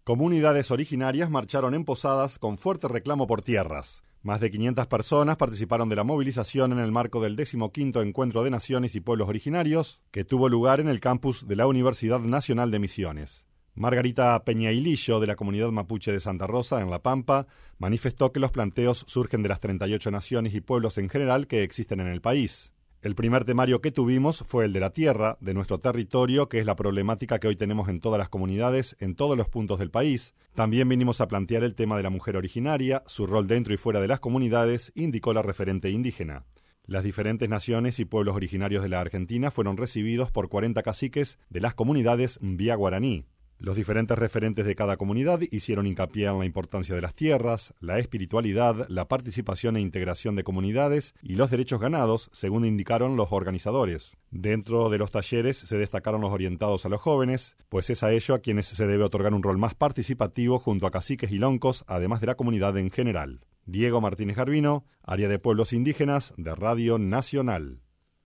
Comunidades originarias marcharon en Posadas con fuerte reclamo por tierras. Más de 500 personas participaron de la movilización en el marco del 15º Encuentro de Naciones y Pueblos Originarios, que tuvo lugar en el campus de la Universidad Nacional de Misiones. Margarita Peñailillo, de la comunidad mapuche de Santa Rosa, en La Pampa, manifestó que los planteos surgen de las 38 naciones y pueblos en general que existen en el país. El primer temario que tuvimos fue el de la tierra, de nuestro territorio, que es la problemática que hoy tenemos en todas las comunidades, en todos los puntos del país. También vinimos a plantear el tema de la mujer originaria, su rol dentro y fuera de las comunidades, indicó la referente indígena. Las diferentes naciones y pueblos originarios de la Argentina fueron recibidos por 40 caciques de las comunidades mbia guaraní. Los diferentes referentes de cada comunidad hicieron hincapié en la importancia de las tierras, la espiritualidad, la participación e integración de comunidades y los derechos ganados, según indicaron los organizadores. Dentro de los talleres se destacaron los orientados a los jóvenes, pues es a ello a quienes se debe otorgar un rol más participativo junto a caciques y loncos, además de la comunidad en general. Diego Martínez Garbino, Área de Pueblos Indígenas de Radio Nacional.